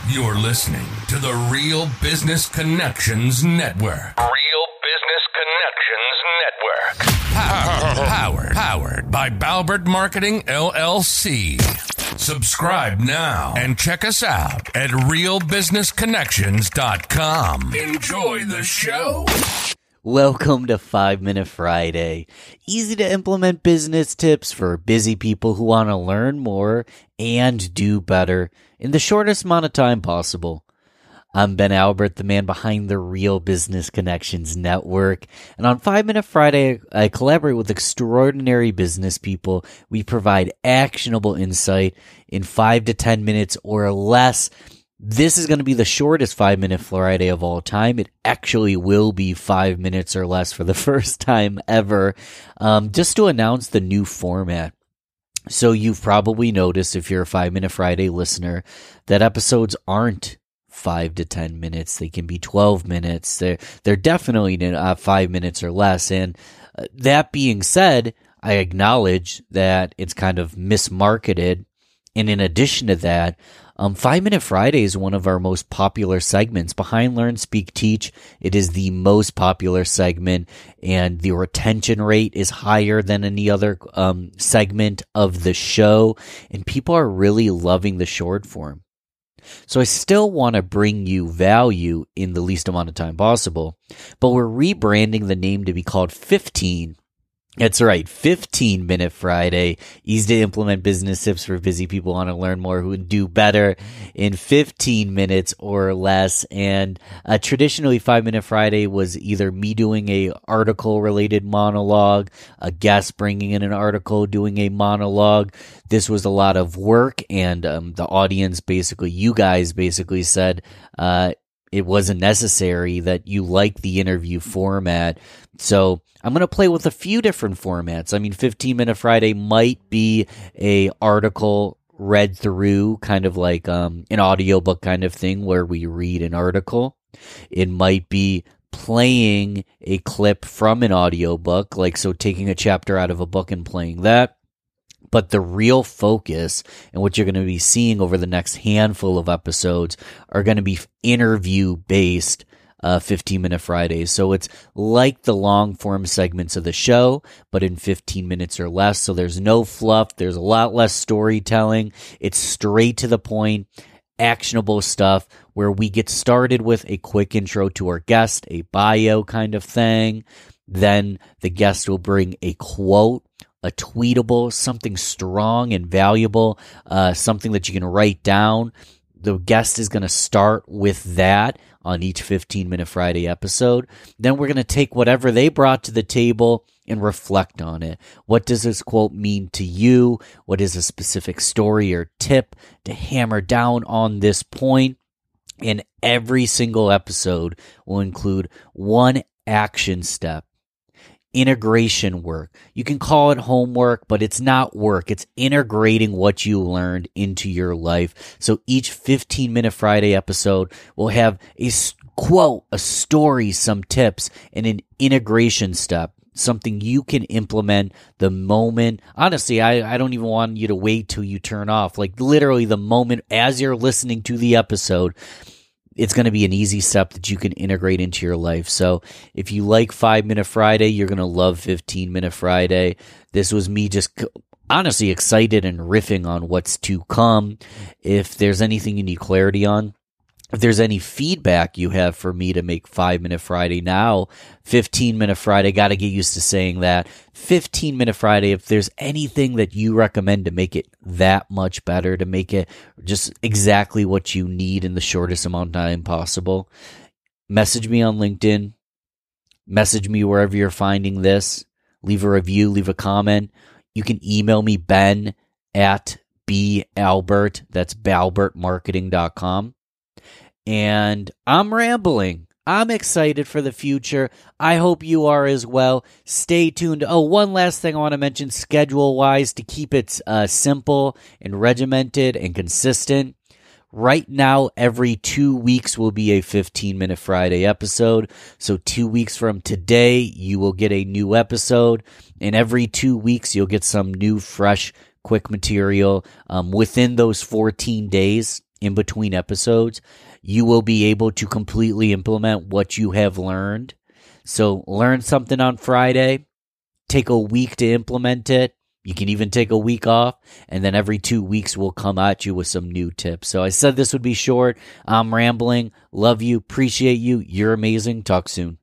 You're listening to the Real Business Connections Network. Real Business Connections Network. Powered by Balbert Marketing, LLC. Subscribe now and check us out at realbusinessconnections.com. Enjoy the show. Welcome to 5 Minute Friday. Easy to implement business tips for busy people who want to learn more and do better in the shortest amount of time possible. I'm Ben Albert, the man behind the Real Business Connections Network. And on 5 Minute Friday, I collaborate with extraordinary business people. We provide actionable insight in 5 to 10 minutes or less. This is going to be the shortest 5 Minute Friday of all time. It actually will be 5 minutes or less for the first time ever, just to announce the new format. So you've probably noticed, if you're a 5 Minute Friday listener, that episodes aren't 5 to 10 minutes. They can be 12 minutes. They're definitely 5 minutes or less. And that being said, I acknowledge that it's kind of mismarketed. And in addition to that, 5 Minute Friday is one of our most popular segments. Behind Learn, Speak, Teach, it is the most popular segment, and the retention rate is higher than any other segment of the show, and people are really loving the short form. So I still want to bring you value in the least amount of time possible, but we're rebranding the name to be called 15. That's right, 15 Minute Friday. Easy to implement business tips for busy people who want to learn more, who would do better in 15 minutes or less. And traditionally, 5 Minute Friday was either me doing a article-related monologue, a guest bringing in an article, doing a monologue. This was a lot of work, and the audience basically, you guys basically said it wasn't necessary, that you like the interview format. So I'm going to play with a few different formats. I mean, 15 Minute Friday might be a article read through, kind of like an audiobook kind of thing where we read an article. It might be playing a clip from an audiobook, like so taking a chapter out of a book and playing that. But the real focus and what you're going to be seeing over the next handful of episodes are going to be interview-based 15 Minute Fridays. So it's like the long form segments of the show, but in 15 minutes or less. So there's no fluff. There's a lot less storytelling. It's straight to the point, actionable stuff where we get started with a quick intro to our guest, a bio kind of thing. Then the guest will bring a quote, a tweetable, something strong and valuable, something that you can write down. The guest is going to start with that on each 15 Minute Friday episode. Then we're going to take whatever they brought to the table and reflect on it. What does this quote mean to you? What is a specific story or tip to hammer down on this point? And every single episode will include one action step. Integration work. You can call it homework, but it's not work. It's integrating what you learned into your life. So each 15 Minute Friday episode will have a quote, a story, some tips, and an integration step. Something you can implement the moment. Honestly, I don't even want you to wait till you turn off. Like literally the moment as you're listening to the episode, it's going to be an easy step that you can integrate into your life. So if you like 5 Minute Friday, you're going to love 15 Minute Friday. This was me just honestly excited and riffing on what's to come. If there's anything you need clarity on, if there's any feedback you have for me to make 5 Minute Friday now, 15 Minute Friday, got to get used to saying that. 15 Minute Friday, if there's anything that you recommend to make it that much better, to make it just exactly what you need in the shortest amount of time possible, message me on LinkedIn, message me wherever you're finding this, leave a review, leave a comment. You can email me, ben@balbert, that's balbertmarketing.com. And I'm rambling. I'm excited for the future. I hope you are as well. Stay tuned. Oh, one last thing I want to mention schedule-wise to keep it simple and regimented and consistent. Right now, every 2 weeks will be a 15 Minute Friday episode. So 2 weeks from today, you will get a new episode. And every 2 weeks, you'll get some new, fresh, quick material within those 14 days. in between episodes, you will be able to completely implement what you have learned. So learn something on Friday, take a week to implement it. You can even take a week off, and then every 2 weeks we'll come at you with some new tips. So I said this would be short. I'm rambling. Love you. Appreciate you. You're amazing. Talk soon.